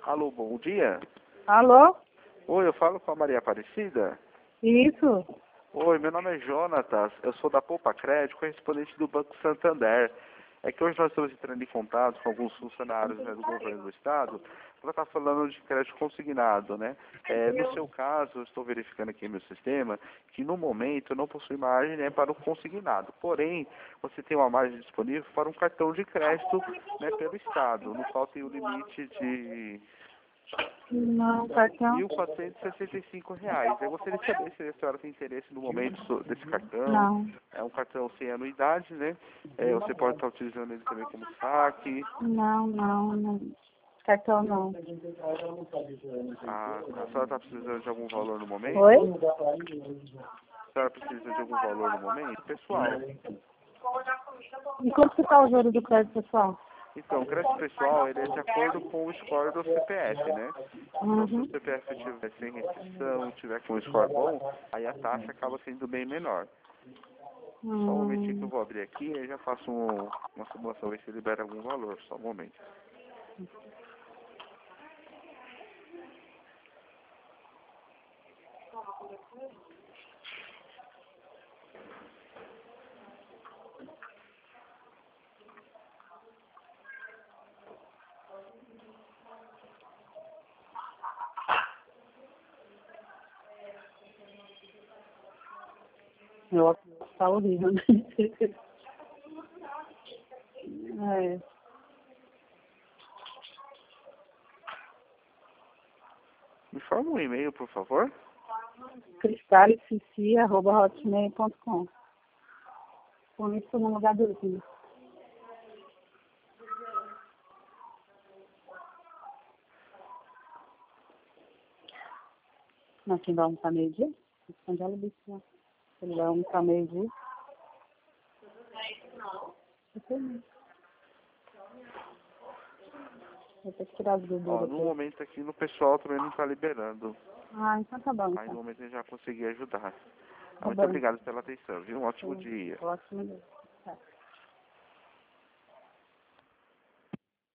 Alô, bom dia. Alô? Oi, eu falo com a Maria Aparecida? Isso. Oi, meu nome é Jonatas, eu sou da Poupa Crédito, correspondente do Banco Santander. É que hoje nós estamos entrando em contato com alguns funcionários, né, do governo do estado para estar falando de crédito consignado, né? No seu caso, eu estou verificando aqui no meu sistema que no momento não possui margem, né, para o consignado. Porém, você tem uma margem disponível para um cartão de crédito, né, pelo estado, no qual tem o limite de Não, cartão? R$ 1.465. Eu gostaria de saber se a senhora tem interesse no momento desse cartão. Não. É um cartão sem anuidade, né? Você pode estar utilizando ele também como saque. Não. Cartão não. A senhora está precisando de algum valor no momento? Oi? A senhora precisa de algum valor no momento? Pessoal. E quanto que está o juro do crédito pessoal? Então, o crédito pessoal, ele é de acordo com o score do CPF, né? Então, se o CPF tiver sem restrição, tiver com um score bom, aí a taxa acaba sendo bem menor. Só um momentinho que eu vou abrir aqui e já faço uma simulação, ver se libera algum valor. Só um momento. Meu óculos tá horrível, né? É. Me informa um e-mail, por favor. cristalifici@hotmail.com. Com isso no lugar do Rio. Não, quem vai almoçar meio-dia? Onde ela disse, né? Ele vai almoçar meio-dia. Eu sei não. Vou ter que tirar as gorduras. No momento aqui no pessoal também não está liberando. Ah, então tá bom. Aí no Então. momento eu já consegui ajudar. Tá Muito bom. obrigado pela atenção, viu? Um ótimo dia. Ótimo dia.